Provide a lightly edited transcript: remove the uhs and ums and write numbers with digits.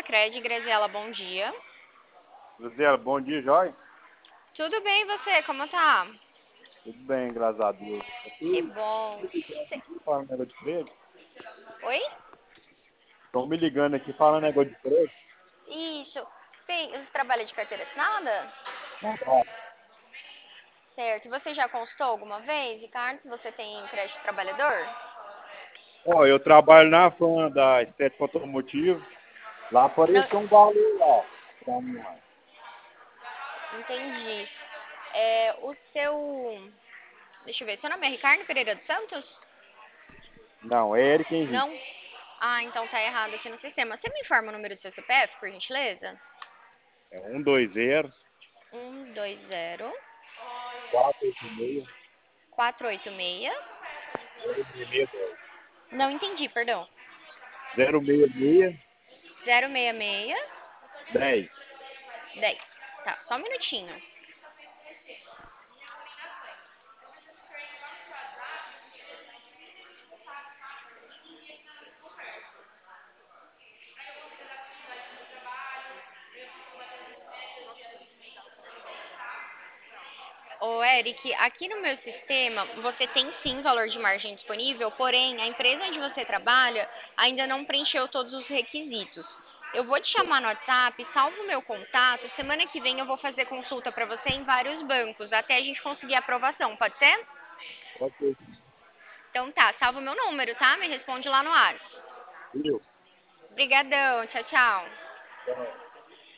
Sicredi, Graziela, bom dia. Graziela, bom dia, Jóia. Tudo bem, e você? Como tá? Tudo bem, graças a Deus. Que Aqui, bom. Cê- falando negócio de crédito. Oi? Estão me ligando aqui falando negócio de crédito. Isso. Você trabalha de carteira assinada? Ó, Certo. E você já consultou alguma vez, Ricardo, se você tem crédito trabalhador? eu trabalho na FAM da Estética Automotivo. Lá Não, apareceu um valor lá pra mim lá. entendi. O seu... Deixa eu ver, seu nome é Ricardo Pereira dos Santos? Não, é Eric Henrique. Não? Ah, então tá errado aqui no sistema. Você me informa o número do seu CPF, por gentileza? É 120 120 486 486. 0610. Não entendi, perdão. 066 066 10. 10. Tá, só um minutinho. Ô, Eric, aqui no meu sistema você tem sim valor de margem disponível, porém a empresa onde você trabalha ainda não preencheu todos os requisitos. Eu vou te chamar no WhatsApp, salvo o meu contato. Semana que vem eu vou fazer consulta para você em vários bancos, até a gente conseguir a aprovação, pode ser? Pode ser. Então tá, salva o meu número, tá? Me responde lá no WhatsApp. Viu? Obrigadão, tchau, tchau. Tchau.